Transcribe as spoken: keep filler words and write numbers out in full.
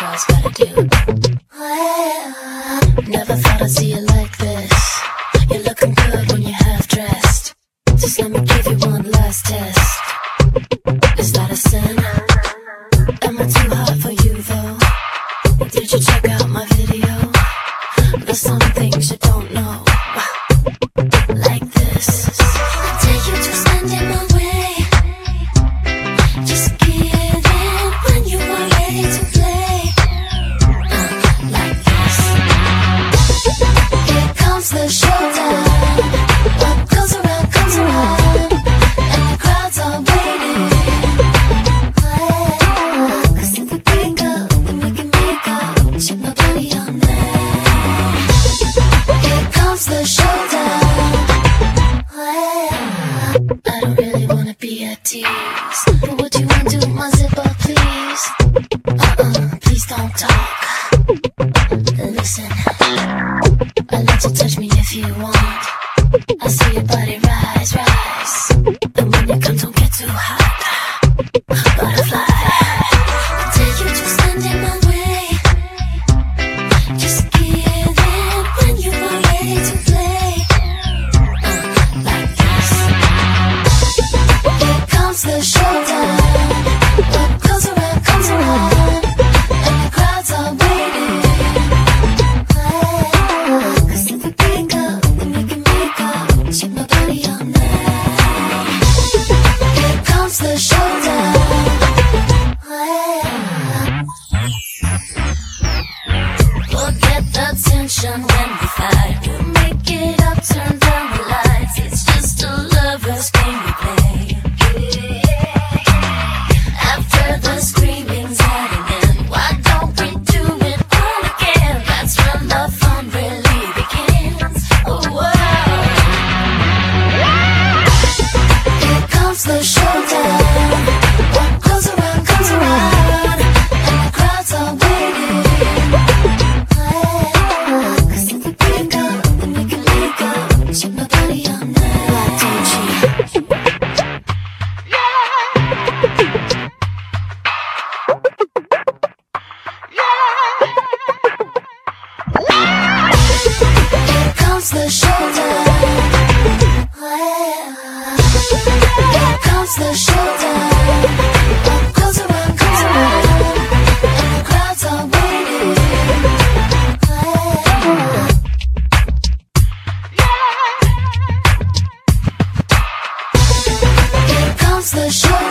girls gotta do. Never thought I'd see you like this. You're looking good when you're half dressed. Just let me give you one last test. Is that a sin? Am I too hot for you though? Did you check out my video? There's some things you don't know. Like this. I tell you to stand in my way. Just give in when you are ready to play. Uh, like this. Here comes the showdown. What goes around comes around, and the crowds are waiting. Cause if we break up, then we can make up. Check my body on that. Here comes the showdown. I don't really wanna be a tease, but would you undo my zipper, please? Uh-uh, please don't talk. Listen, I let you touch me if you want. I see your body rise, rise, and when you come, don't get too hot. Butterfly, I tell you to stand in my way. Just give in when you are ready to play. Uh, like this. Here comes the showdown. What goes around comes around, and the crowds are waiting. Cause if we break up, then we can make up. Check my body on that. Here comes the showdown. Forget the tension when we fight. We'll make it up, turn down the lights. It's just a lover's game we play. After the screaming's at an end, why don't we do it all again? That's when the fun really begins. Oh, wow. Here comes the showdown. What goes around comes around, and the crowds are waiting. Cause if we break up, then we can make up. Check my body on that. Why don't you? Here comes the showdown. Here comes the showdown. What goes around comes around, and the crowds are waiting. Here comes the showdown.